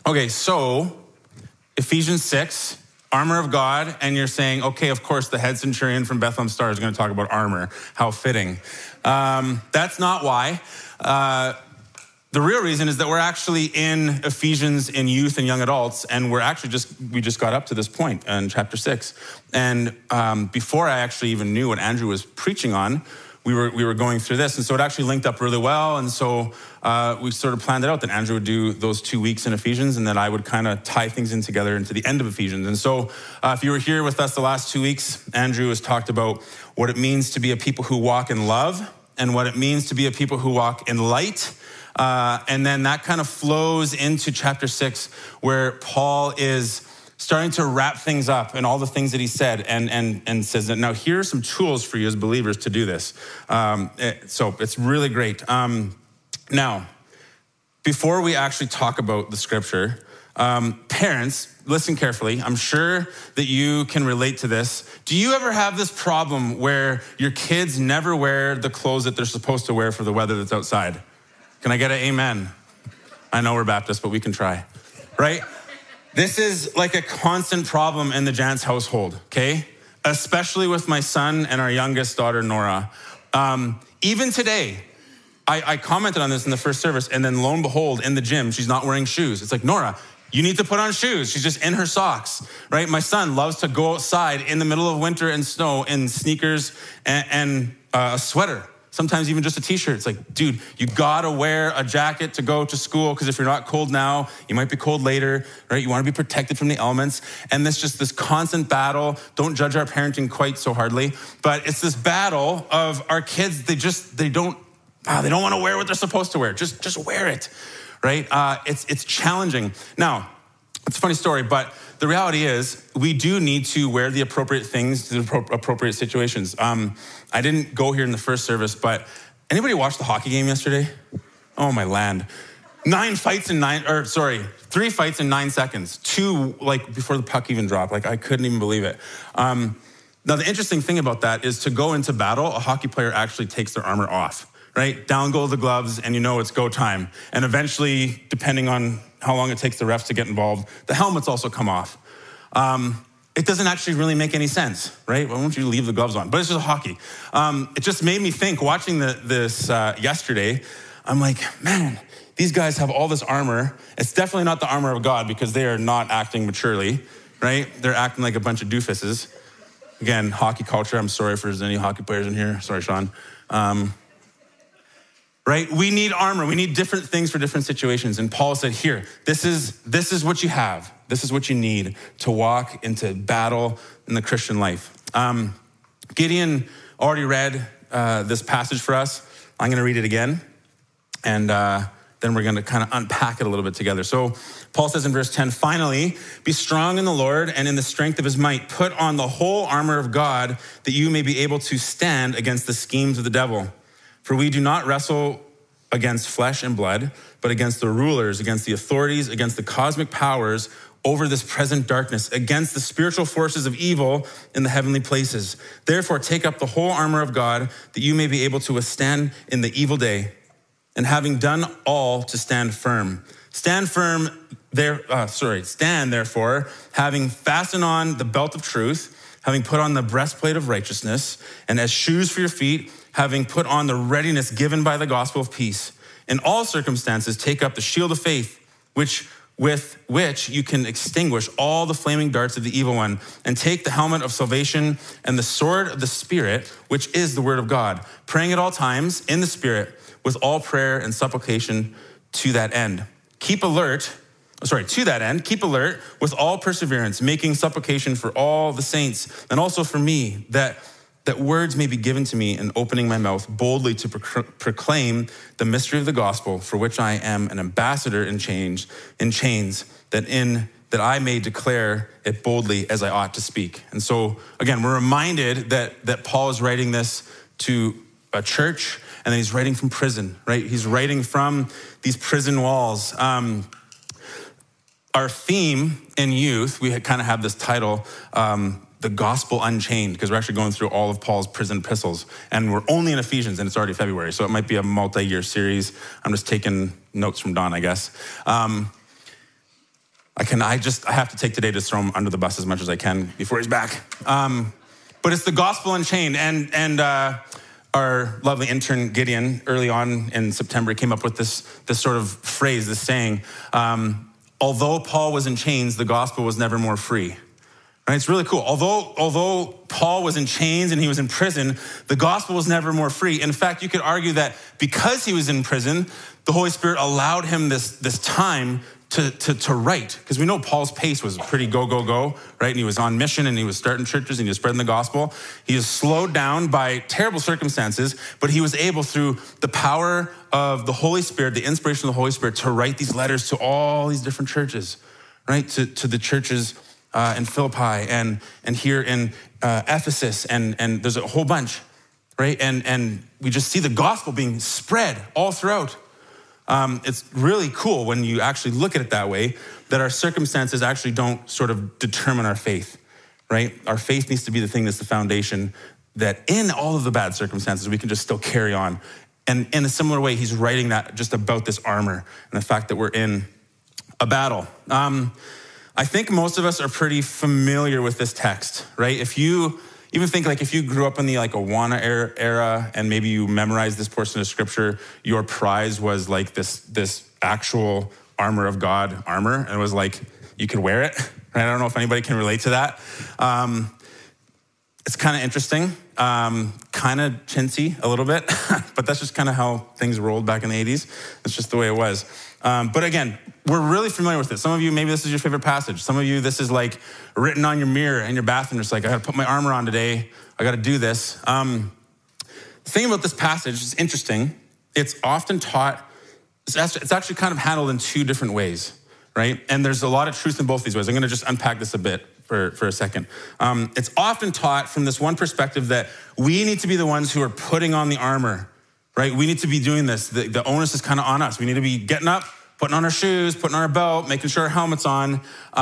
Okay, so Ephesians 6, armor of God, and you're saying, okay, of course, the head centurion from Bethlehem Star is going to talk about armor. How fitting. That's not why. The real reason is that we're actually in Ephesians in youth and young adults, and we just got up to this point in chapter 6. And before I actually even knew what Andrew was preaching on, we were going through this, and so it actually linked up really well. And so we sort of planned it out that Andrew would do those 2 weeks in Ephesians, and that I would kind of tie things in together into the end of Ephesians. And so if you were here with us the last 2 weeks, Andrew has talked about what it means to be a people who walk in love, and what it means to be a people who walk in light. And then that kind of flows into chapter 6, where Paul is starting to wrap things up and all the things that he said, and says that now here are some tools for you as believers to do this. So it's really great. Now, before we actually talk about the scripture, parents, listen carefully. I'm sure that you can relate to this. Do you ever have this problem where your kids never wear the clothes that they're supposed to wear for the weather that's outside? Can I get an amen? I know we're Baptist, but we can try, right? This is like a constant problem in the Jantz household, okay? Especially with my son and our youngest daughter, Nora. Even today, I commented on this in the first service, and then lo and behold, in the gym, she's not wearing shoes. It's like, Nora, you need to put on shoes. She's just in her socks, right? My son loves to go outside in the middle of winter and snow in sneakers and a sweater. Sometimes even just a t-shirt. It's like, dude, you gotta wear a jacket to go to school, because if you're not cold now, you might be cold later, right? You wanna be protected from the elements. And this constant battle. Don't judge our parenting quite so hardly, but it's this battle of our kids. They don't wanna wear what they're supposed to wear. Just wear it, right? It's challenging. Now, it's a funny story, but the reality is we do need to wear the appropriate things to the appropriate situations. I didn't go here in the first service, but anybody watch the hockey game yesterday? Oh my land. 3 fights in 9 seconds. 2 before the puck even dropped. I couldn't even believe it. Now the interesting thing about that is to go into battle, a hockey player actually takes their armor off, right? Down go the gloves, and it's go time. And eventually, depending on how long it takes the refs to get involved, the helmets also come off. It doesn't actually really make any sense, right? Why don't you leave the gloves on? But it's just hockey. It just made me think, watching this yesterday, I'm like, man, these guys have all this armor. It's definitely not the armor of God, because they are not acting maturely, right? They're acting like a bunch of doofuses. Again, hockey culture. I'm sorry if there's any hockey players in here. Sorry, Sean. Right? We need armor. We need different things for different situations. And Paul said, here, this is what you have. This is what you need to walk into battle in the Christian life. Gideon already read this passage for us. I'm going to read it again. And then we're going to kind of unpack it a little bit together. So Paul says in verse 10, finally, be strong in the Lord and in the strength of his might. Put on the whole armor of God, that you may be able to stand against the schemes of the devil. For we do not wrestle against flesh and blood, but against the rulers, against the authorities, against the cosmic powers over this present darkness, against the spiritual forces of evil in the heavenly places. Therefore, take up the whole armor of God, that you may be able to withstand in the evil day, and having done all, to stand firm. Stand therefore, having fastened on the belt of truth, having put on the breastplate of righteousness, and as shoes for your feet, having put on the readiness given by the gospel of peace. In all circumstances, take up the shield of faith, with which you can extinguish all the flaming darts of the evil one, and take the helmet of salvation and the sword of the Spirit, which is the word of God, praying at all times in the Spirit with all prayer and supplication to that end. Keep alert with all perseverance, making supplication for all the saints, and also for me, that words may be given to me in opening my mouth boldly to proclaim the mystery of the gospel, for which I am an ambassador in chains, that I may declare it boldly as I ought to speak. And so, again, we're reminded that Paul is writing this to a church, and then he's writing from prison, right? He's writing from these prison walls. Our theme in youth, we kind of have this title, The Gospel Unchained, because we're actually going through all of Paul's prison epistles, and we're only in Ephesians, and it's already February, so it might be a multi-year series. I'm just taking notes from Don, I guess. I have to take today to throw him under the bus as much as I can before he's back. But it's the gospel unchained. And our lovely intern, Gideon, early on in September, came up with this sort of phrase, this saying, although Paul was in chains, the gospel was never more free. Right? It's really cool. Although Paul was in chains and he was in prison, the gospel was never more free. In fact, you could argue that because he was in prison, the Holy Spirit allowed him this time to write. Because we know Paul's pace was pretty go, right? And he was on mission and he was starting churches and he was spreading the gospel. He was slowed down by terrible circumstances, but he was able, through the power of the Holy Spirit, the inspiration of the Holy Spirit, to write these letters to all these different churches, right? To the churches in Philippi and here in Ephesus, and there's a whole bunch, right? And we just see the gospel being spread all throughout. It's really cool when you actually look at it that way, that our circumstances actually don't sort of determine our faith, right? Our faith needs to be the thing that's the foundation, that in all of the bad circumstances, we can just still carry on. And in a similar way, he's writing that just about this armor and the fact that we're in a battle. I think most of us are pretty familiar with this text, right? If you even think, like, if you grew up in the Awana era and maybe you memorized this portion of scripture, your prize was like this actual armor of God armor, and it was like you could wear it, right? I don't know if anybody can relate to that. It's kind of interesting, kind of chintzy a little bit, but that's just kind of how things rolled back in the 80s. It's just the way it was. But again, we're really familiar with it. Some of you, maybe this is your favorite passage. Some of you, this is like written on your mirror in your bathroom. It's like, I got to put my armor on today. I got to do this. The thing about this passage is interesting. It's often taught, it's actually kind of handled in two different ways, right? And there's a lot of truth in both these ways. I'm going to just unpack this a bit for a second. It's often taught from this one perspective that we need to be the ones who are putting on the armor, right? We need to be doing this. The onus is kind of on us. We need to be getting up, putting on our shoes, putting on our belt, making sure our helmet's on,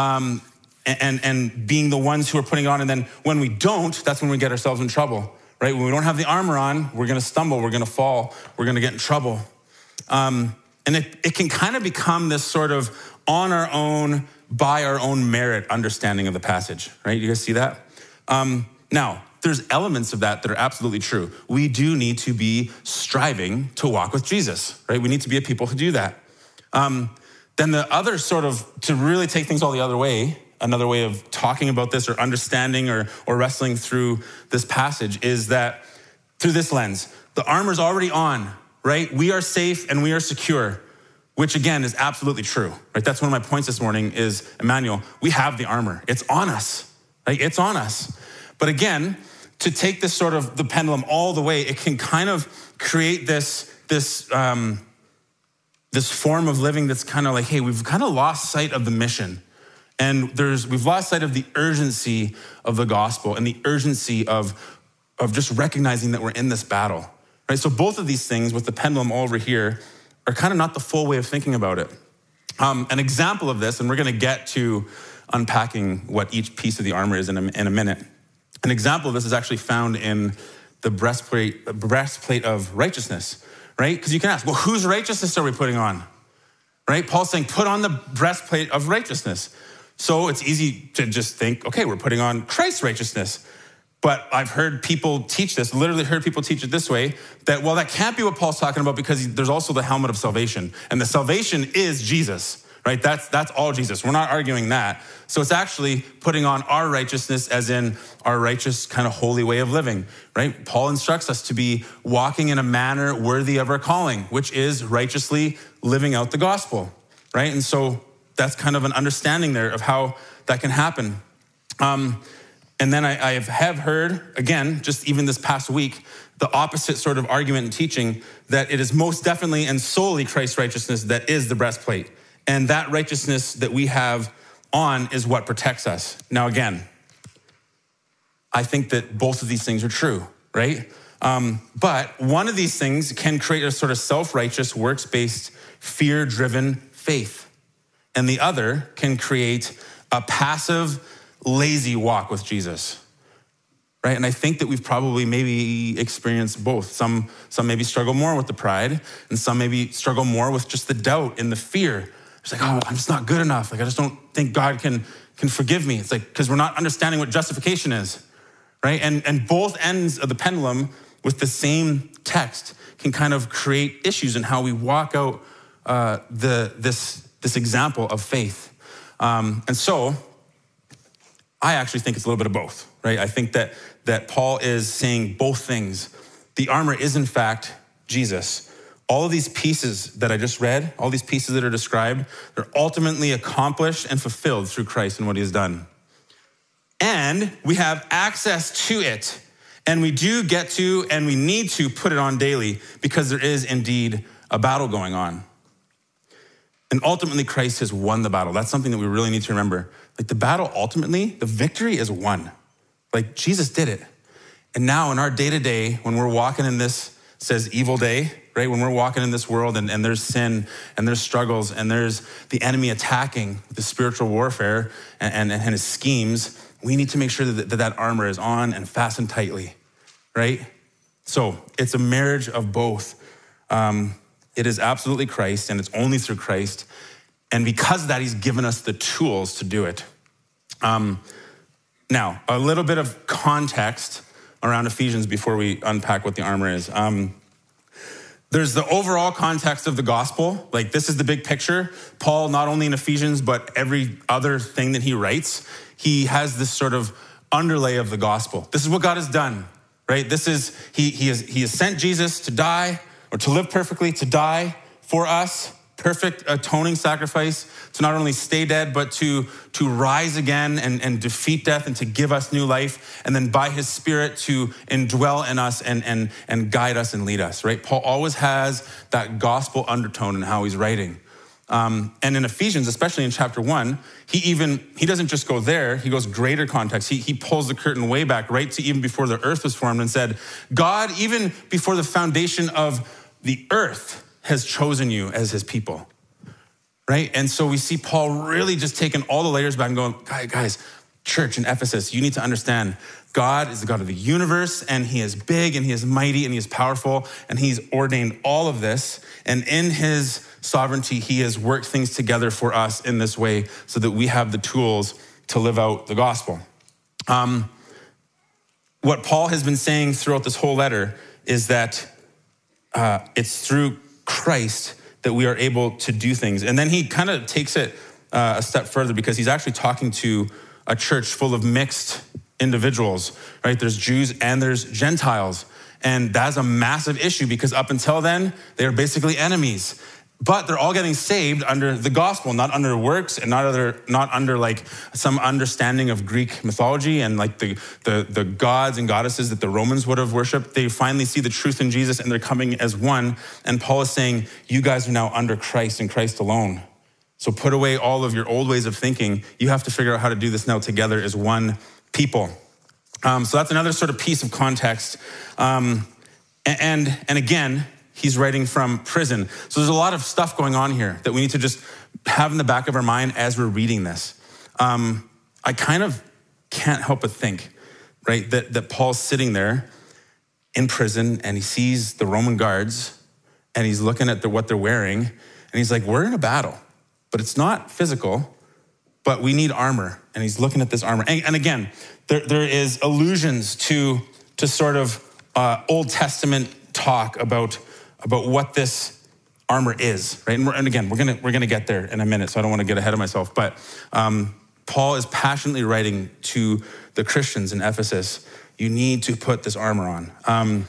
and being the ones who are putting it on. And then when we don't, that's when we get ourselves in trouble, right? When we don't have the armor on, we're going to stumble, we're going to fall, we're going to get in trouble. And it can kind of become this sort of on our own, by our own merit understanding of the passage, right? You guys see that? Now, there's elements of that are absolutely true. We do need to be striving to walk with Jesus, right? We need to be a people who do that. Then the other sort of, to really take things all the other way, another way of talking about this or understanding or wrestling through this passage is that through this lens, the armor's already on, right? We are safe and we are secure, which again is absolutely true, right? That's one of my points this morning is, Emmanuel, we have the armor. It's on us, right? It's on us. But again, to take this sort of the pendulum all the way, it can kind of create this form of living that's kind of like, hey, we've kind of lost sight of the mission. And we've lost sight of the urgency of the gospel and the urgency of just recognizing that we're in this battle, right? So both of these things with the pendulum all over here are kind of not the full way of thinking about it. An example of this, and we're going to get to unpacking what each piece of the armor is in a minute. An example of this is actually found in the breastplate of righteousness, right? Because you can ask, well, whose righteousness are we putting on, right? Paul's saying, put on the breastplate of righteousness. So it's easy to just think, okay, we're putting on Christ's righteousness. But I've heard people teach this, literally heard people teach it this way, that, well, that can't be what Paul's talking about because there's also the helmet of salvation. And the salvation is Jesus, right? That's all Jesus. We're not arguing that. So it's actually putting on our righteousness as in our righteous kind of holy way of living, right? Paul instructs us to be walking in a manner worthy of our calling, which is righteously living out the gospel, right? And so that's kind of an understanding there of how that can happen. And then I have heard, again, just even this past week, the opposite sort of argument and teaching that it is most definitely and solely Christ's righteousness that is the breastplate. And that righteousness that we have on is what protects us. Now, again, I think that both of these things are true, right? But one of these things can create a sort of self-righteous, works-based, fear-driven faith. And the other can create a passive, lazy walk with Jesus, right? And I think that we've probably maybe experienced both. Some maybe struggle more with the pride, and some maybe struggle more with just the doubt and the fear It's like, oh, I'm just not good enough. Like, I just don't think God can forgive me. It's like, because we're not understanding what justification is, right? And both ends of the pendulum with the same text can kind of create issues in how we walk out this example of faith. And so I actually think it's a little bit of both, right? I think that Paul is saying both things. The armor is in fact Jesus. All of these pieces that I just read, all these pieces that are described, they're ultimately accomplished and fulfilled through Christ and what he has done. And we have access to it. And we do get to, and we need to put it on daily because there is indeed a battle going on. And ultimately, Christ has won the battle. That's something that we really need to remember. Like the battle, ultimately, the victory is won. Like Jesus did it. And now in our day-to-day, when we're walking in this, says evil day, right? When we're walking in this world and there's sin and there's struggles and there's the enemy attacking the spiritual warfare and his schemes, we need to make sure that armor is on and fastened tightly, right? So it's a marriage of both. It is absolutely Christ, and it's only through Christ. And because of that, he's given us the tools to do it. Now, a little bit of context around Ephesians before we unpack what the armor is. There's the overall context of the gospel. Like, this is the big picture. Paul, not only in Ephesians, but every other thing that he writes, he has this sort of underlay of the gospel. This is what God has done, right? This is, he has sent Jesus to die, or to live perfectly, to die for us, perfect atoning sacrifice, to not only stay dead, but to rise again and defeat death and to give us new life, and then by his Spirit to indwell in us and guide us and lead us, right? Paul always has that gospel undertone in how he's writing. And in Ephesians, especially in chapter 1, he doesn't just go there, he goes greater context. He pulls the curtain way back, right to even before the earth was formed, and said, God, even before the foundation of the earth, has chosen you as his people, right? And so we see Paul really just taking all the layers back and going, guys, church in Ephesus, you need to understand God is the God of the universe, and he is big and he is mighty and he is powerful, and he's ordained all of this. And in his sovereignty, he has worked things together for us in this way so that we have the tools to live out the gospel. What Paul has been saying throughout this whole letter is that it's through Christ that we are able to do things. And then he kind of takes it a step further because he's actually talking to a church full of mixed individuals, right? There's Jews and there's Gentiles. And that's a massive issue because up until then, they are basically enemies. But they're all getting saved under the gospel, not under works and not under like some understanding of Greek mythology and like the gods and goddesses that the Romans would have worshiped. They finally see the truth in Jesus and they're coming as one. And Paul is saying, you guys are now under Christ and Christ alone. So put away all of your old ways of thinking. You have to figure out how to do this now together as one people. So that's another sort of piece of context. And again, he's writing from prison. So there's a lot of stuff going on here that we need to just have in the back of our mind as we're reading this. I kind of can't help but think, right, that Paul's sitting there in prison and he sees the Roman guards and he's looking at what they're wearing and he's like, we're in a battle, but it's not physical, but we need armor. And he's looking at this armor. And again, there is allusions to sort of Old Testament talk about what this armor is, right? And again, we're gonna get there in a minute, so I don't want to get ahead of myself. But Paul is passionately writing to the Christians in Ephesus, you need to put this armor on.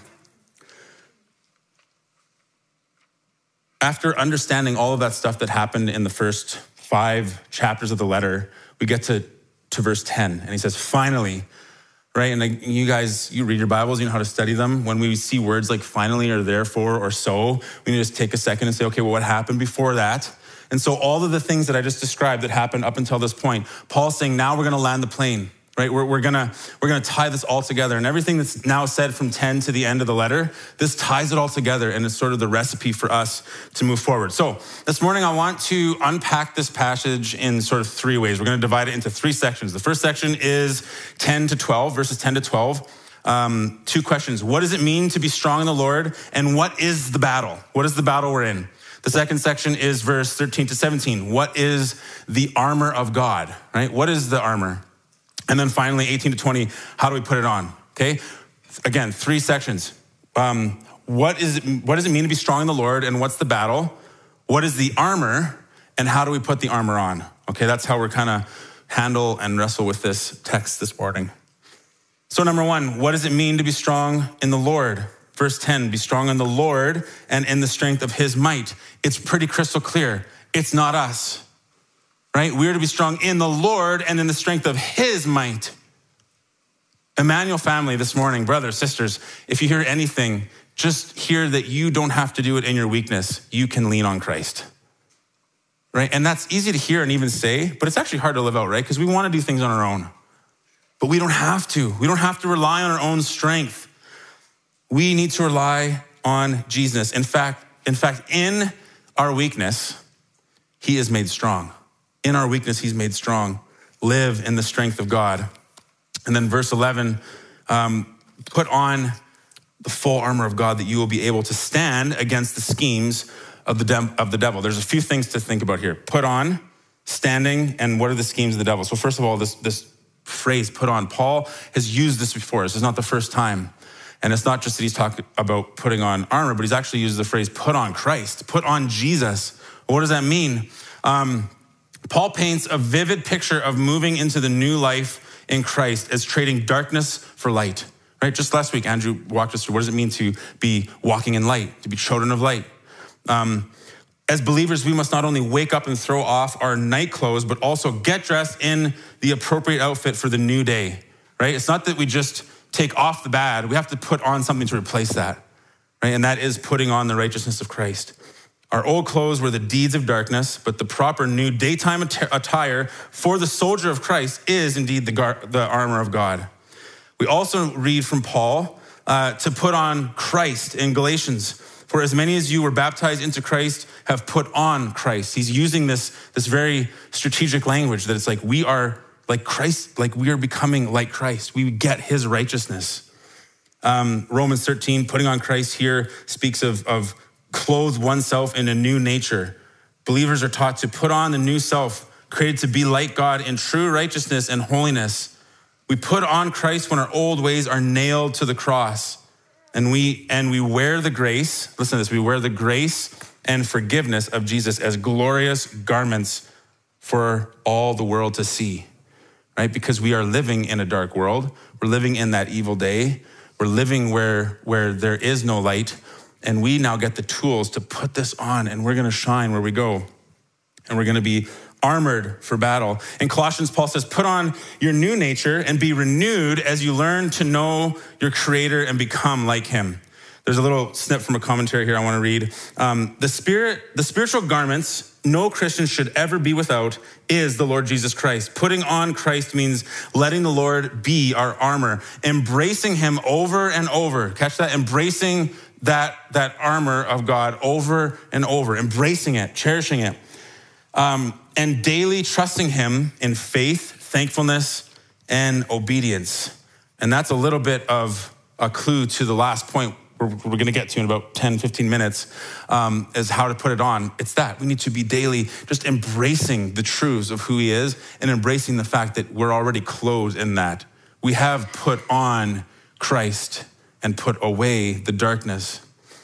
After understanding all of that stuff that happened in the first 5 chapters of the letter, we get to verse 10, and he says, finally, right? And you guys, you read your Bibles, you know how to study them. When we see words like finally or therefore or so, we need to just take a second and say, okay, well, what happened before that? And so all of the things that I just described that happened up until this point, Paul's saying, now we're gonna land the plane, right? We're gonna tie this all together. And everything that's now said from 10 to the end of the letter, this ties it all together and it's sort of the recipe for us to move forward. So this morning I want to unpack this passage in sort of 3 ways. We're gonna divide it into 3 sections. The first section is 10 to 12, verses 10 to 12. 2 questions. What does it mean to be strong in the Lord? And what is the battle? What is the battle we're in? The second section is verse 13 to 17. What is the armor of God, right? What is the armor? And then finally, 18 to 20, how do we put it on, okay? Again, 3 sections. What does it mean to be strong in the Lord, and what's the battle? What is the armor, and how do we put the armor on? Okay, that's how we're kind of handle and wrestle with this text this morning. So number 1, what does it mean to be strong in the Lord? Verse 10, be strong in the Lord and in the strength of his might. It's pretty crystal clear. It's not us, right? We're to be strong in the Lord and in the strength of his might. Emmanuel family this morning, brothers, sisters, if you hear anything, just hear that you don't have to do it in your weakness. You can lean on Christ, right? And that's easy to hear and even say, but it's actually hard to live out, right? Because we want to do things on our own, but we don't have to. We don't have to rely on our own strength. We need to rely on Jesus. In fact, in our weakness, he is made strong. In our weakness, he's made strong. Live in the strength of God. And then verse 11, put on the full armor of God that you will be able to stand against the schemes of the devil. There's a few things to think about here. Put on, standing, and what are the schemes of the devil? So first of all, this phrase, put on, Paul has used this before. This is not the first time. And it's not just that he's talking about putting on armor, but he's actually used the phrase, put on Christ, put on Jesus. What does that mean? Paul paints a vivid picture of moving into the new life in Christ as trading darkness for light, right? Just last week, Andrew walked us through, what does it mean to be walking in light, to be children of light? As believers, we must not only wake up and throw off our night clothes, but also get dressed in the appropriate outfit for the new day, right? It's not that we just take off the bad. We have to put on something to replace that, right? And that is putting on the righteousness of Christ. Our old clothes were the deeds of darkness, but the proper new daytime attire for the soldier of Christ is indeed the armor of God. We also read from Paul to put on Christ in Galatians. For as many as you were baptized into Christ have put on Christ. He's using this very strategic language that it's like we are like Christ, like we are becoming like Christ. We get his righteousness. Romans 13, putting on Christ here speaks of clothe oneself in a new nature. Believers are taught to put on the new self, created to be like God in true righteousness and holiness. We put on Christ when our old ways are nailed to the cross. And we wear the grace, listen to this, we wear the grace and forgiveness of Jesus as glorious garments for all the world to see, right? Because we are living in a dark world. We're living in that evil day. We're living where there is no light. And we now get the tools to put this on, and we're gonna shine where we go. And we're gonna be armored for battle. In Colossians, Paul says, put on your new nature and be renewed as you learn to know your Creator and become like him. There's a little snip from a commentary here I wanna read. The spiritual garments no Christian should ever be without is the Lord Jesus Christ. Putting on Christ means letting the Lord be our armor, embracing him over and over. Catch that? Embracing that armor of God over and over, embracing it, cherishing it, and daily trusting him in faith, thankfulness, and obedience. And that's a little bit of a clue to the last point we're gonna get to in about 10, 15 minutes, is how to put it on. It's that we need to be daily just embracing the truths of who he is and embracing the fact that we're already clothed in that. We have put on Christ and put away the darkness.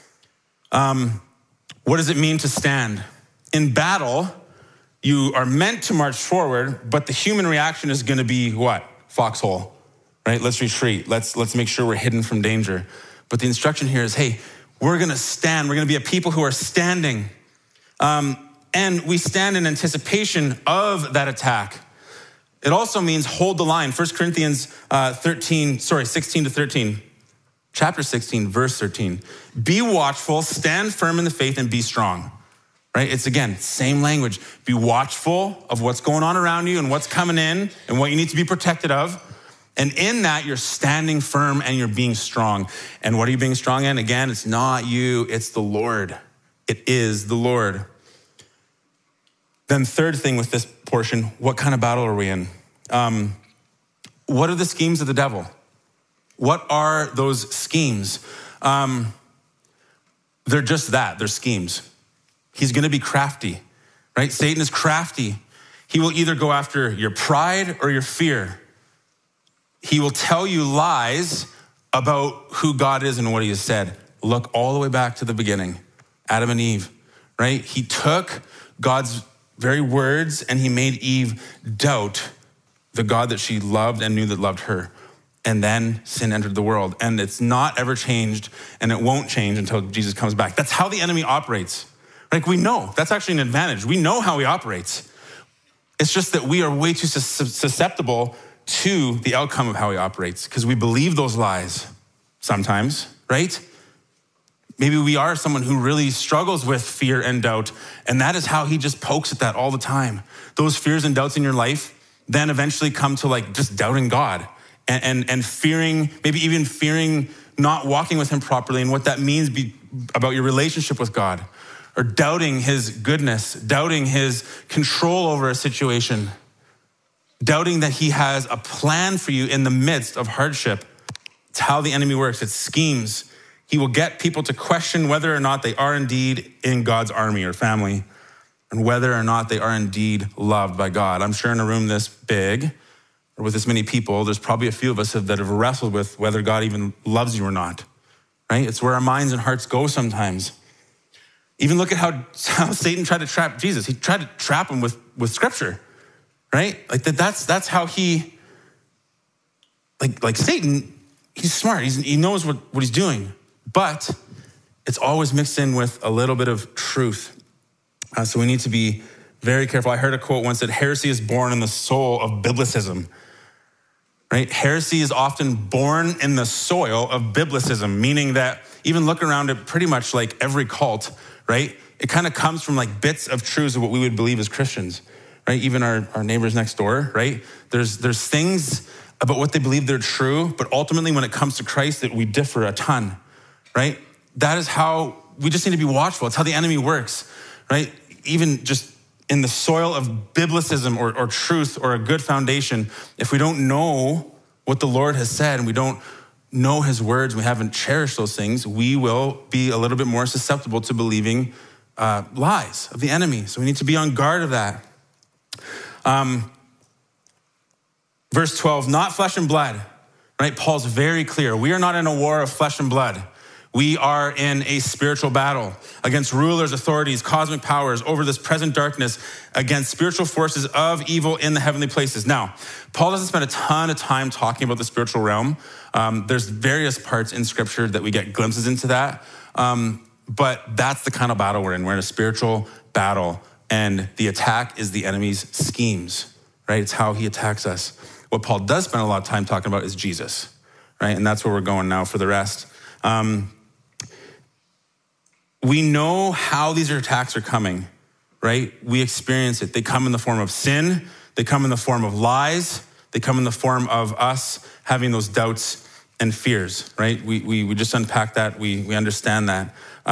What does it mean to stand? In battle, you are meant to march forward, but the human reaction is gonna be what? Foxhole, right? Let's retreat. Let's make sure we're hidden from danger. But the instruction here is, hey, we're gonna stand. We're gonna be a people who are standing. And we stand in anticipation of that attack. It also means hold the line. 1 Corinthians 16 to 13. Chapter 16, verse 13. Be watchful, stand firm in the faith, and be strong. Right? It's again, same language. Be watchful of what's going on around you and what's coming in and what you need to be protected of. And in that, you're standing firm and you're being strong. And what are you being strong in? Again, it's not you, it's the Lord. It is the Lord. Then third thing with this portion, what kind of battle are we in? What are the schemes of the devil? What are those schemes? They're just that, they're schemes. He's gonna be crafty, right? Satan is crafty. He will either go after your pride or your fear. He will tell you lies about who God is and what he has said. Look all the way back to the beginning, Adam and Eve, right? He took God's very words and he made Eve doubt the God that she loved and knew that loved her. And then sin entered the world. And it's not ever changed, and it won't change until Jesus comes back. That's how the enemy operates. Like, we know, that's actually an advantage. We know how he operates. It's just that we are way too susceptible to the outcome of how he operates because we believe those lies sometimes, right? Maybe we are someone who really struggles with fear and doubt, and that is how he just pokes at that all the time. Those fears and doubts in your life then eventually come to like just doubting God and fearing, maybe even fearing not walking with him properly and what that means about your relationship with God, or doubting his goodness, doubting his control over a situation, doubting that he has a plan for you in the midst of hardship. It's how the enemy works. It schemes. He will get people to question whether or not they are indeed in God's army or family, and whether or not they are indeed loved by God. I'm sure in a room this big, or with this many people, there's probably a few of us that have wrestled with whether God even loves you or not, right? It's where our minds and hearts go sometimes. Even look at how Satan tried to trap Jesus. He tried to trap him with scripture, right? Like that's how he, like Satan, he's smart. He knows what he's doing, but it's always mixed in with a little bit of truth. So we need to be very careful. I heard a quote once that heresy is born in the soul of biblicism, right? Heresy is often born in the soil of biblicism, meaning that even look around at pretty much like every cult, right? It kind of comes from like bits of truths of what we would believe as Christians, right? Even our neighbors next door, right? There's things about what they believe they're true, but ultimately when it comes to Christ, that we differ a ton, right? That is how we just need to be watchful. It's how the enemy works, right? Even just in the soil of biblicism or truth or a good foundation, if we don't know what the Lord has said and we don't know his words, we haven't cherished those things, we will be a little bit more susceptible to believing lies of the enemy. So we need to be on guard of that. Verse 12, not flesh and blood, right? Paul's very clear. We are not in a war of flesh and blood. We are in a spiritual battle against rulers, authorities, cosmic powers over this present darkness, against spiritual forces of evil in the heavenly places. Now, Paul doesn't spend a ton of time talking about the spiritual realm. There's various parts in scripture that we get glimpses into that. But that's the kind of battle we're in. We're in a spiritual battle, and the attack is the enemy's schemes, right? It's how he attacks us. What Paul does spend a lot of time talking about is Jesus, right? And that's where we're going now for the rest. We know how these attacks are coming, right? We experience it. They come in the form of sin. They come in the form of lies. They come in the form of us having those doubts and fears, right? We just unpack that. We understand that.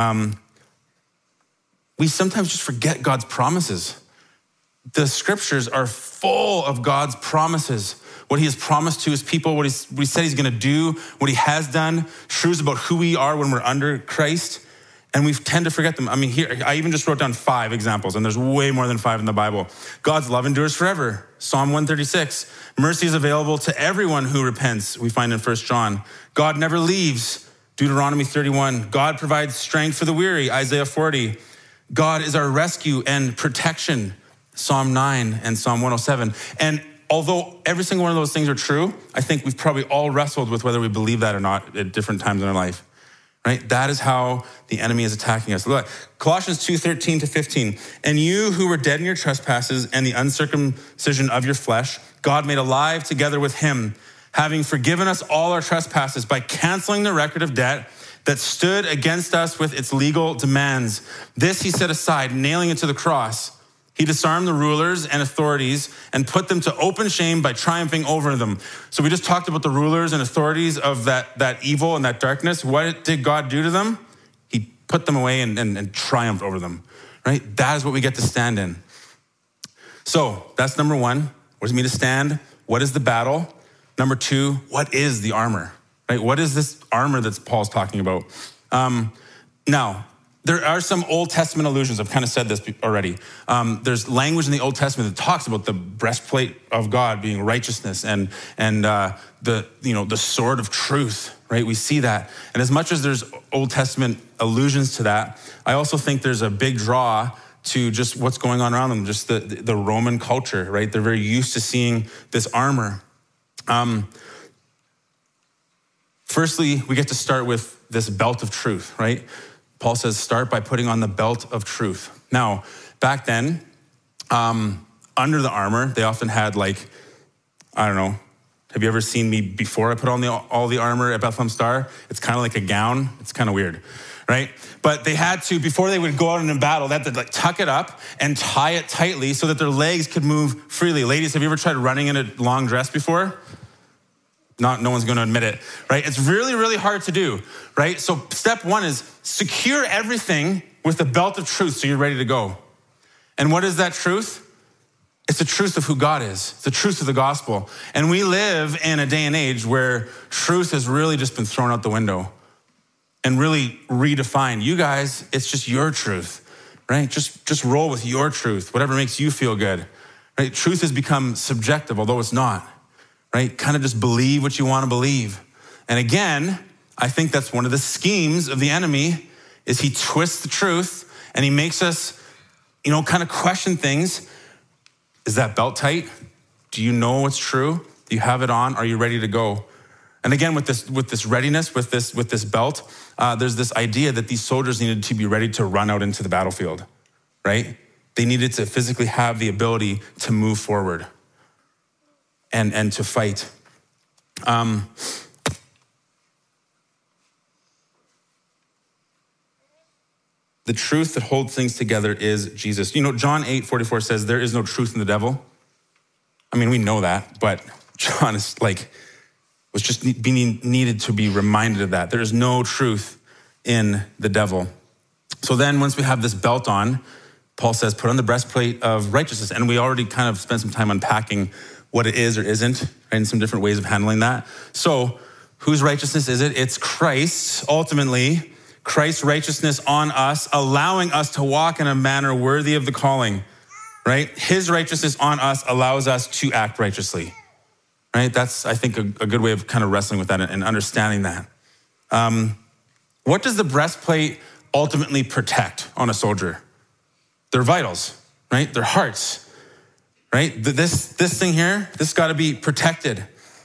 We sometimes just forget God's promises. The scriptures are full of God's promises. What he has promised to his people, what he said he's gonna do, what he has done, truths about who we are when we're under Christ. And we tend to forget them. I mean, here, I even just wrote down 5 examples, and there's way more than 5 in the Bible. God's love endures forever. Psalm 136. Mercy is available to everyone who repents, we find in 1 John. God never leaves. Deuteronomy 31. God provides strength for the weary. Isaiah 40. God is our rescue and protection. Psalm 9 and Psalm 107. And although every single one of those things are true, I think we've probably all wrestled with whether we believe that or not at different times in our life. Right? That is how the enemy is attacking us. Look, Colossians 2:13-15. And you who were dead in your trespasses and the uncircumcision of your flesh, God made alive together with him, having forgiven us all our trespasses by canceling the record of debt that stood against us with its legal demands. This he set aside, nailing it to the cross. He disarmed the rulers and authorities and put them to open shame by triumphing over them. So we just talked about the rulers and authorities of that evil and that darkness. What did God do to them? He put them away and triumphed over them, right? That is what we get to stand in. So that's number 1. What does it mean to stand? What is the battle? Number 2, what is the armor, right? What is this armor that Paul's talking about? Now, There are some Old Testament allusions. I've kind of said this already. There's language in the Old Testament that talks about the breastplate of God being righteousness and the sword of truth, right? We see that. And as much as there's Old Testament allusions to that, I also think there's a big draw to just what's going on around them, just the Roman culture, right? They're very used to seeing this armor. Firstly, we get to start with this belt of truth, right? Paul says, start by putting on the belt of truth. Now, back then, under the armor, they often had I don't know, have you ever seen me before I put on all the armor at Bethlehem Star? It's kind of like a gown. It's kind of weird, right? But they had to, before they would go out into battle, they had to tuck it up and tie it tightly so that their legs could move freely. Ladies, have you ever tried running in a long dress before? No one's going to admit it, right? It's really, really hard to do, right? So step one is secure everything with the belt of truth so you're ready to go. And what is that truth? It's the truth of who God is. It's the truth of the gospel. And we live in a day and age where truth has really just been thrown out the window and really redefined. You guys, it's just your truth, right? Just roll with your truth, whatever makes you feel good, right? Truth has become subjective, although it's not. Right? Kind of just believe what you want to believe. And again, I think that's one of the schemes of the enemy is he twists the truth and he makes us, kind of question things. Is that belt tight? Do you know what's true? Do you have it on? Are you ready to go? And again, with this readiness, with this belt, there's this idea that these soldiers needed to be ready to run out into the battlefield, right? They needed to physically have the ability to move forward. And to fight. The truth that holds things together is Jesus. John 8:44 says, there is no truth in the devil. I mean, we know that, but John is was just needed to be reminded of that. There is no truth in the devil. So then once we have this belt on, Paul says, put on the breastplate of righteousness. And we already kind of spent some time unpacking what it is or isn't, right, and some different ways of handling that. So whose righteousness is it? It's Christ's, ultimately, Christ's righteousness on us, allowing us to walk in a manner worthy of the calling, right? His righteousness on us allows us to act righteously, right? That's, I think, a good way of kind of wrestling with that and understanding that. What does the breastplate ultimately protect on a soldier? Their vitals, right? Their hearts. Right? This thing here, this got to be protected.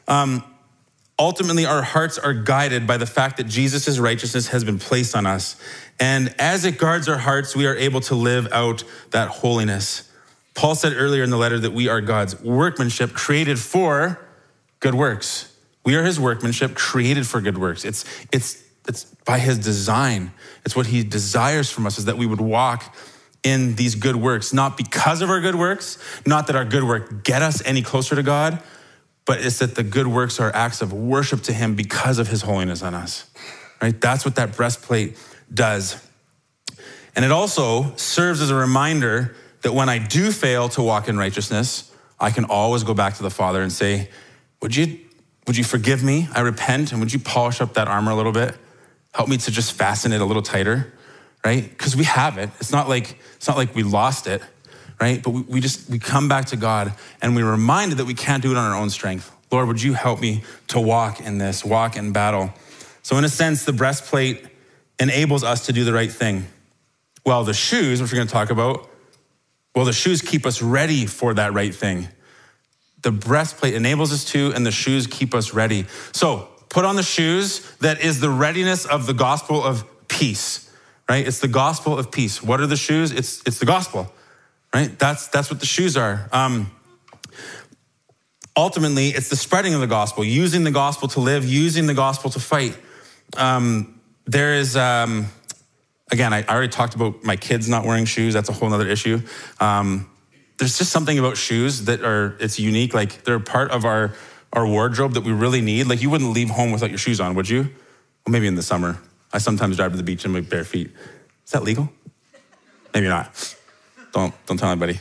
Ultimately, our hearts are guided by the fact that Jesus' righteousness has been placed on us. And as it guards our hearts, we are able to live out that holiness. Paul said earlier in the letter that we are God's workmanship created for good works. We are his workmanship created for good works. It's by his design. It's what he desires from us, is that we would walk in these good works, not because of our good works, not that our good work get us any closer to God, but it's that the good works are acts of worship to him because of his holiness on us, right? That's what that breastplate does. And it also serves as a reminder that when I do fail to walk in righteousness, I can always go back to the Father and say, would you forgive me? I repent, and would you polish up that armor a little bit? Help me to just fasten it a little tighter, right? Because we have it. It's not like we lost it, right? But we come back to God and we're reminded that we can't do it on our own strength. Lord, would you help me to walk in this, walk in battle? So in a sense, the breastplate enables us to do the right thing. Well, the shoes, which we're going to talk about, the shoes keep us ready for that right thing. The breastplate enables us to, and the shoes keep us ready. So put on the shoes that is the readiness of the gospel of peace. Right? It's the gospel of peace. What are the shoes? It's the gospel, right? That's what the shoes are. Ultimately, it's the spreading of the gospel, using the gospel to live, using the gospel to fight. There is, again, I already talked about my kids not wearing shoes. That's a whole nother issue. There's just something about shoes it's unique. They're part of our wardrobe that we really need. You wouldn't leave home without your shoes on, would you? Well, maybe in the summer. I sometimes drive to the beach in my bare feet. Is that legal? Maybe not. Don't tell anybody.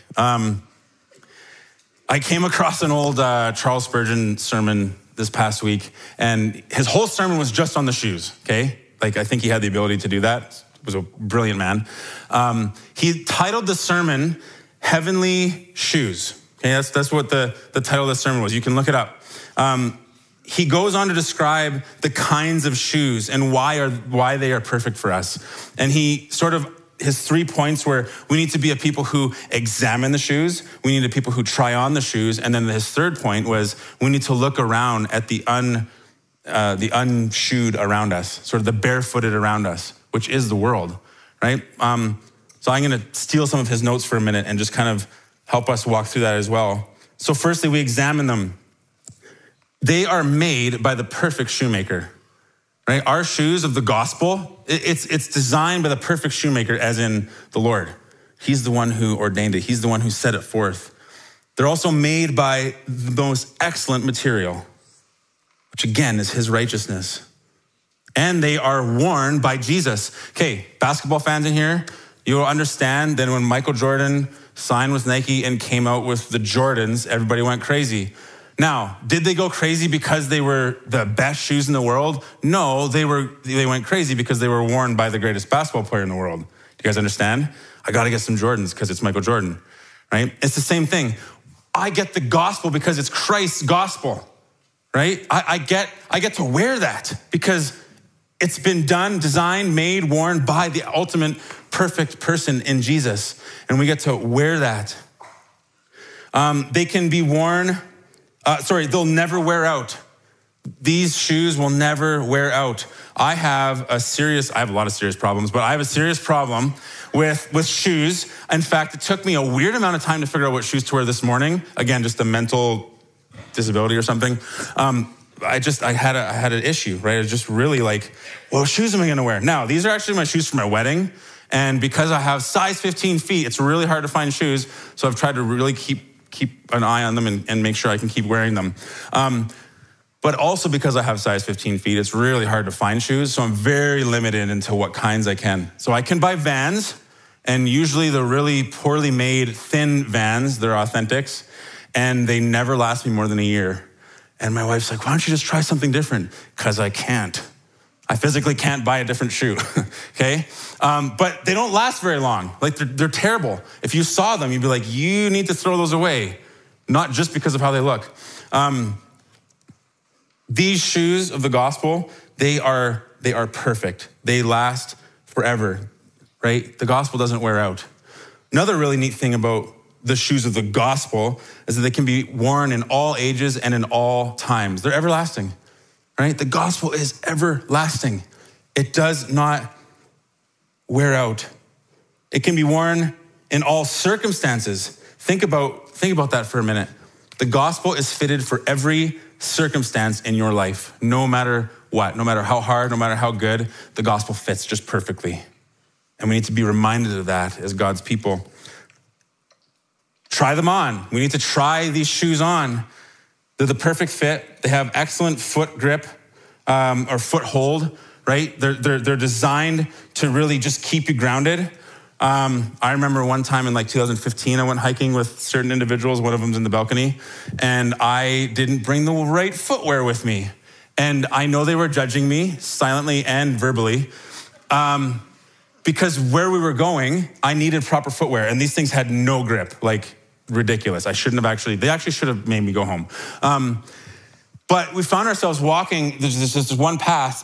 I came across an old Charles Spurgeon sermon this past week, and his whole sermon was just on the shoes, okay? I think he had the ability to do that. was a brilliant man. He titled the sermon, Heavenly Shoes. Okay, that's what the title of the sermon was. You can look it up. He goes on to describe the kinds of shoes and why they are perfect for us. And his 3 points were, we need to be a people who examine the shoes, we need a people who try on the shoes, and then his third point was, we need to look around at the unshoed around us, sort of the barefooted around us, which is the world, right? So I'm gonna steal some of his notes for a minute and just kind of help us walk through that as well. So firstly, we examine them. They are made by the perfect shoemaker, right? Our shoes of the gospel, it's designed by the perfect shoemaker, as in the Lord. He's the one who ordained it. He's the one who set it forth. They're also made by the most excellent material, which again is his righteousness. And they are worn by Jesus. Okay, basketball fans in here, you will understand that when Michael Jordan signed with Nike and came out with the Jordans, everybody went crazy. Now, did they go crazy because they were the best shoes in the world? No, they went crazy because they were worn by the greatest basketball player in the world. Do you guys understand? I got to get some Jordans because it's Michael Jordan, right? It's the same thing. I get the gospel because it's Christ's gospel, right? I get to wear that because it's been done, designed, made, worn by the ultimate perfect person in Jesus. And we get to wear that. They can be worn, they'll never wear out. These shoes will never wear out. I have a lot of serious problems, but I have a serious problem with shoes. In fact, it took me a weird amount of time to figure out what shoes to wear this morning. Again, just a mental disability or something. I had an issue, right? I was just really like, what shoes am I gonna wear? Now, these are actually my shoes for my wedding. And because I have size 15 feet, it's really hard to find shoes. So I've tried to really keep an eye on them and make sure I can keep wearing them. But also because I have size 15 feet, it's really hard to find shoes. So I'm very limited into what kinds I can. So I can buy Vans, and usually the really poorly made, thin Vans, they're Authentics, and they never last me more than a year. And my wife's like, why don't you just try something different? Because I can't. I physically can't buy a different shoe, okay? But they don't last very long. Like they're terrible. If you saw them, you'd be like, you need to throw those away. Not just because of how they look. These shoes of the gospel, they are perfect. They last forever, right? The gospel doesn't wear out. Another really neat thing about the shoes of the gospel is that they can be worn in all ages and in all times. They're everlasting, right? The gospel is everlasting. It does not wear out. It can be worn in all circumstances. Think about that for a minute. The gospel is fitted for every circumstance in your life, no matter what, no matter how hard, no matter how good, the gospel fits just perfectly. And we need to be reminded of that as God's people. Try them on. We need to try these shoes on. They're the perfect fit. They have excellent foot grip or foot hold, right? They're designed to really just keep you grounded. I remember one time in like 2015, I went hiking with certain individuals. One of them's in the balcony, and I didn't bring the right footwear with me. And I know they were judging me silently and verbally because where we were going, I needed proper footwear, and these things had no grip, like ridiculous. They actually should have made me go home. But we found ourselves walking, there's this one pass,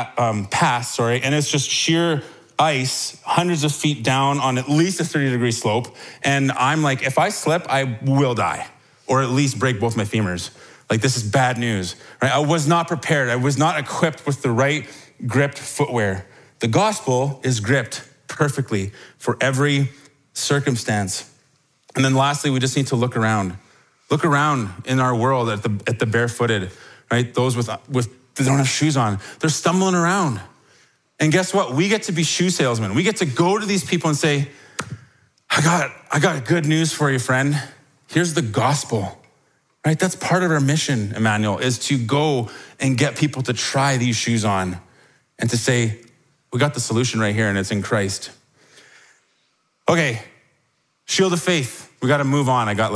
and it's just sheer ice, hundreds of feet down on at least a 30-degree slope. And I'm like, if I slip, I will die, or at least break both my femurs. Like, this is bad news, right? I was not prepared. I was not equipped with the right gripped footwear. The gospel is gripped perfectly for every circumstance. And then lastly, we just need to look around. Look around in our world at the barefooted, right? Those with they don't have shoes on. They're stumbling around. And guess what? We get to be shoe salesmen. We get to go to these people and say, I got good news for you, friend. Here's the gospel, right? That's part of our mission, Emmanuel, is to go and get people to try these shoes on and to say, we got the solution right here, and it's in Christ. Okay, shield of faith. We got to move on. I got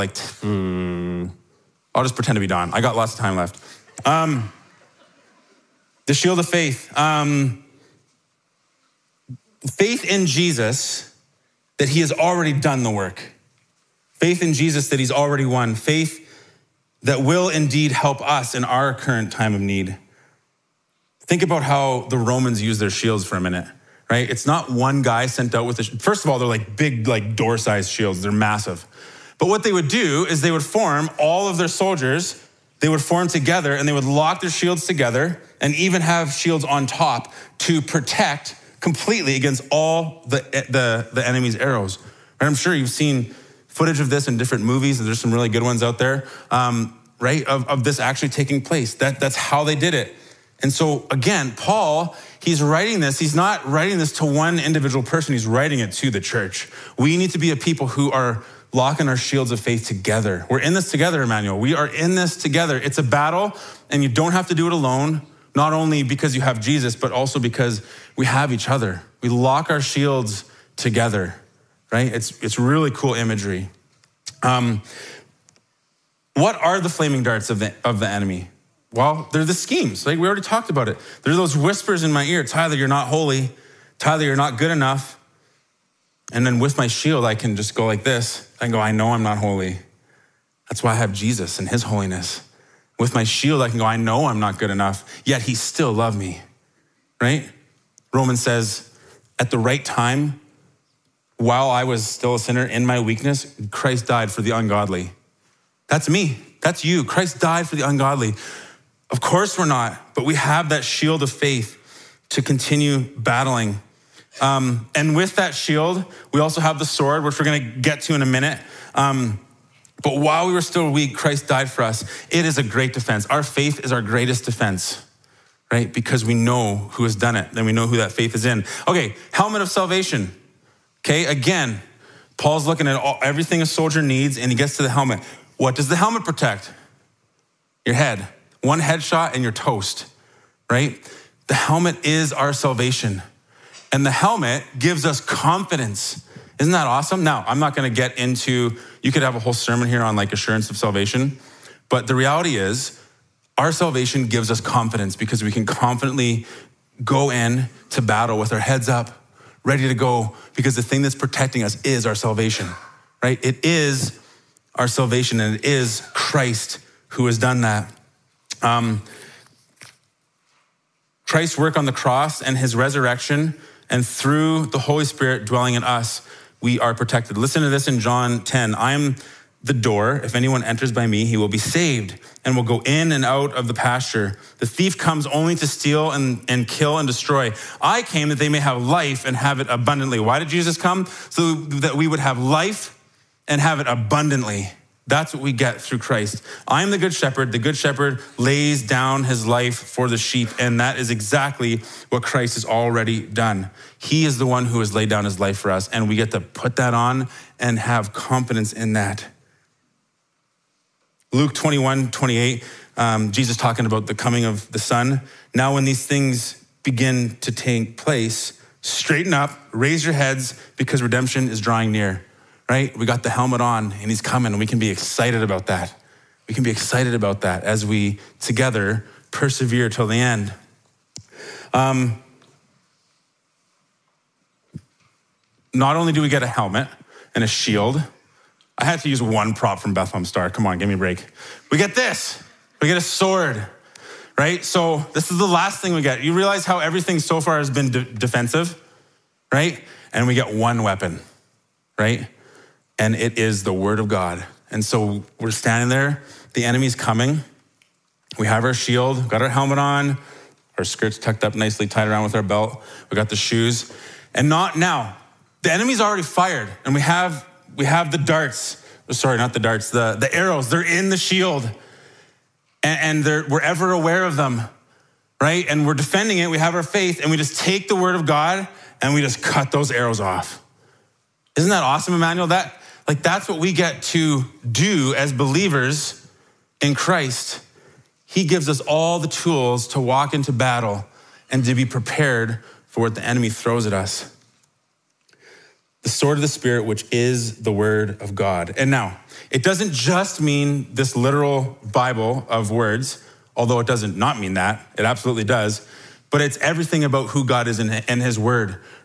I'll just pretend to be Don. I got lots of time left. The shield of faith. Faith in Jesus that he has already done the work. Faith in Jesus that he's already won. Faith that will indeed help us in our current time of need. Think about how the Romans used their shields for a minute, right? It's not one guy sent out with first of all, they're like big, like door-sized shields. They're massive. But what they would do is they would form all of their soldiers, they would form together and they would lock their shields together and even have shields on top to protect completely against all the enemy's arrows. Right? I'm sure you've seen footage of this in different movies. There's some really good ones out there, right? Of this actually taking place. That's how they did it. And so again, Paul, he's writing this. He's not writing this to one individual person. He's writing it to the church. We need to be a people who are locking our shields of faith together. We're in this together, Emmanuel. We are in this together. It's a battle, and you don't have to do it alone, not only because you have Jesus, but also because we have each other. We lock our shields together, right? It's really cool imagery. What are the flaming darts of the enemy? Well, they're the schemes. Like we already talked about it. They're those whispers in my ear. Tyler, you're not holy. Tyler, you're not good enough. And then with my shield, I can just go like this. I can go, I know I'm not holy. That's why I have Jesus and his holiness. With my shield, I can go, I know I'm not good enough, yet he still loved me, right? Romans says, at the right time, while I was still a sinner in my weakness, Christ died for the ungodly. That's me. That's you. Christ died for the ungodly. Of course we're not, but we have that shield of faith to continue battling. And with that shield, we also have the sword, which we're going to get to in a minute. But while we were still weak, Christ died for us. It is a great defense. Our faith is our greatest defense, right? Because we know who has done it, and we know who that faith is in. Okay, helmet of salvation. Okay, again, Paul's looking at everything a soldier needs, and he gets to the helmet. What does the helmet protect? Your head. One headshot and you're toast, right? The helmet is our salvation. And the helmet gives us confidence. Isn't that awesome? Now, I'm not going to get into, you could have a whole sermon here on like assurance of salvation, but the reality is our salvation gives us confidence because we can confidently go in to battle with our heads up, ready to go, because the thing that's protecting us is our salvation, right? It is our salvation, and it is Christ who has done that. Christ's work on the cross and his resurrection, and through the Holy Spirit dwelling in us, we are protected. Listen to this in John 10. I am the door. If anyone enters by me, he will be saved and will go in and out of the pasture. The thief comes only to steal and kill and destroy. I came that they may have life and have it abundantly. Why did Jesus come? So that we would have life and have it abundantly. That's what we get through Christ. I am the good shepherd. The good shepherd lays down his life for the sheep, and that is exactly what Christ has already done. He is the one who has laid down his life for us, and we get to put that on and have confidence in that. Luke 21:28, Jesus talking about the coming of the Son. Now when these things begin to take place, straighten up, raise your heads, because redemption is drawing near. Right? We got the helmet on and he's coming, and we can be excited about that. We can be excited about that as we together persevere till the end. Not only do we get a helmet and a shield, I had to use one prop from Bethlehem Star. Come on, give me a break. We get this. We get a sword, right? So this is the last thing we get. You realize how everything so far has been defensive, right? And we get one weapon, right? And it is the word of God. And so we're standing there, the enemy's coming. We have our shield, got our helmet on, our skirts tucked up nicely, tied around with our belt. We got the shoes. And not now, the enemy's already fired, and we have the darts. Sorry, not the darts, the arrows. They're in the shield, and we're ever aware of them, right? And we're defending it. We have our faith, and we just take the word of God and we just cut those arrows off. Isn't that awesome, Emmanuel? That's what we get to do as believers in Christ. He gives us all the tools to walk into battle and to be prepared for what the enemy throws at us. The sword of the Spirit, which is the word of God. And now, it doesn't just mean this literal Bible of words, although it doesn't not mean that. It absolutely does. But it's everything about who God is in his word,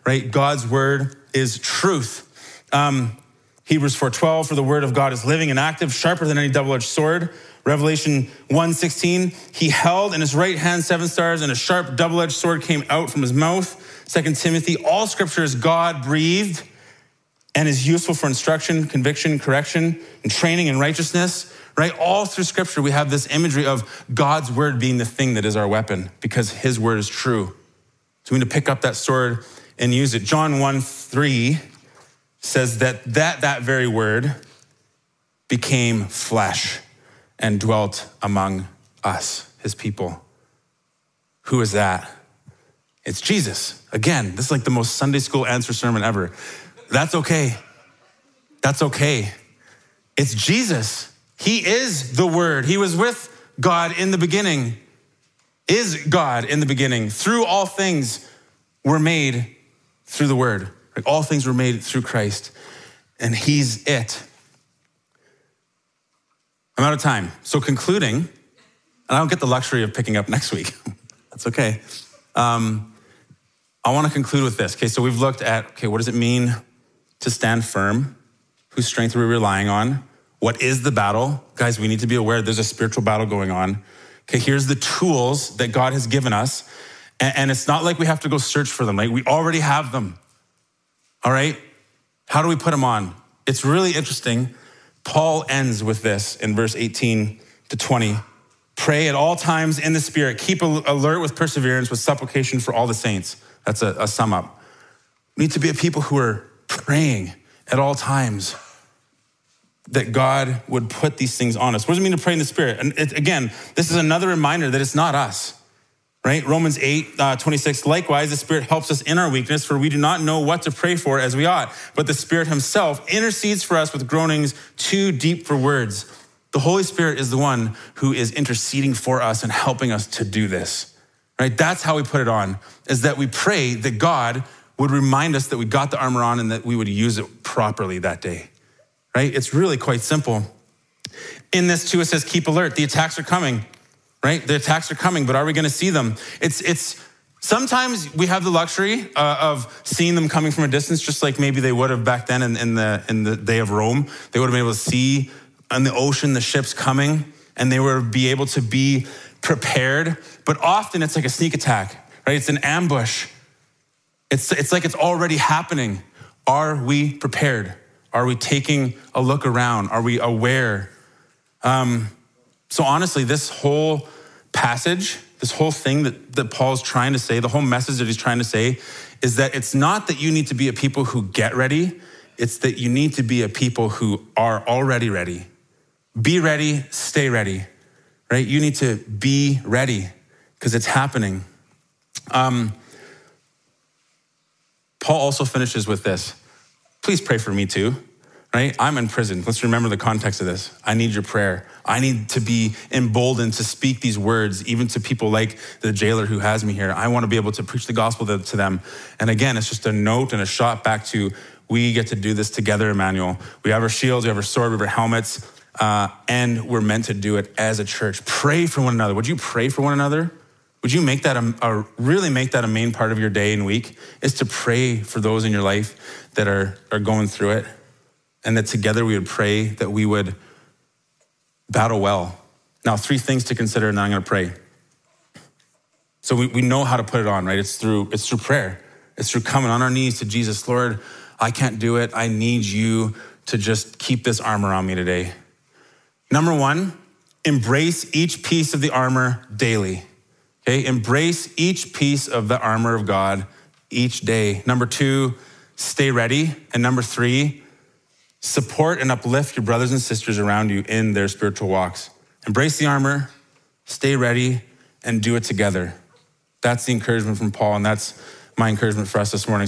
right? God's word is truth. Hebrews 4:12, for the word of God is living and active, sharper than any double-edged sword. Revelation 1:16, he held in his right hand 7 stars, and a sharp double-edged sword came out from his mouth. 2 Timothy, all scripture is God-breathed and is useful for instruction, conviction, correction, and training in righteousness, right? All through scripture, we have this imagery of God's word being the thing that is our weapon because his word is true. So we need to pick up that sword and use it. John 1:3 says that very word became flesh and dwelt among us, his people. Who is that? It's Jesus. Again, this is like the most Sunday school answer sermon ever. That's okay. That's okay. It's Jesus. He is the word. He was with God in the beginning, is God in the beginning. Through all things were made through the word. Like all things were made through Christ, and he's it. I'm out of time. So concluding, and I don't get the luxury of picking up next week. That's okay. I want to conclude with this. Okay, so we've looked at, what does it mean to stand firm? Whose strength are we relying on? What is the battle? Guys, we need to be aware there's a spiritual battle going on. Okay, here's the tools that God has given us. And it's not like we have to go search for them. Like we already have them. All right? How do we put them on? It's really interesting. Paul ends with this in verse 18 to 20. Pray at all times in the Spirit. Keep alert with perseverance, with supplication for all the saints. That's a sum up. We need to be a people who are praying at all times that God would put these things on us. What does it mean to pray in the Spirit? And again, this is another reminder that it's not us. Right? Romans 8:26, likewise, the Spirit helps us in our weakness, for we do not know what to pray for as we ought, but the Spirit himself intercedes for us with groanings too deep for words. The Holy Spirit is the one who is interceding for us and helping us to do this, right? That's how we put it on, is that we pray that God would remind us that we got the armor on and that we would use it properly that day, right? It's really quite simple. In this too, it says, keep alert. The attacks are coming. Right? The attacks are coming, but are we going to see them? It's sometimes we have the luxury of seeing them coming from a distance, just like maybe they would have back then in the day of Rome. They would have been able to see on the ocean the ships coming, and they would be able to be prepared. But often it's like a sneak attack, right? It's an ambush. It's like it's already happening. Are we prepared? Are we taking a look around? Are we aware? So honestly, this whole passage, this whole thing that Paul's trying to say, the whole message that he's trying to say is that it's not that you need to be a people who get ready. It's that you need to be a people who are already ready. Be ready, stay ready, right? You need to be ready because it's happening. Paul also finishes with this. Please pray for me too. Right? I'm in prison. Let's remember the context of this. I need your prayer. I need to be emboldened to speak these words, even to people like the jailer who has me here. I want to be able to preach the gospel to them. And again, it's just a note and a shot back to, we get to do this together, Emmanuel. We have our shields, we have our sword, we have our helmets, and we're meant to do it as a church. Pray for one another. Would you pray for one another? Would you make that really make that a main part of your day and week, is to pray for those in your life that are going through it? And that together we would pray that we would battle well. Now, 3 things to consider, and then I'm going to pray. So we know how to put it on, right? It's through prayer. It's through coming on our knees to Jesus. Lord, I can't do it. I need you to just keep this armor on me today. Number 1, embrace each piece of the armor daily. Okay, embrace each piece of the armor of God each day. Number 2, stay ready. And number 3, support and uplift your brothers and sisters around you in their spiritual walks. Embrace the armor, stay ready, and do it together. That's the encouragement from Paul, and that's my encouragement for us this morning.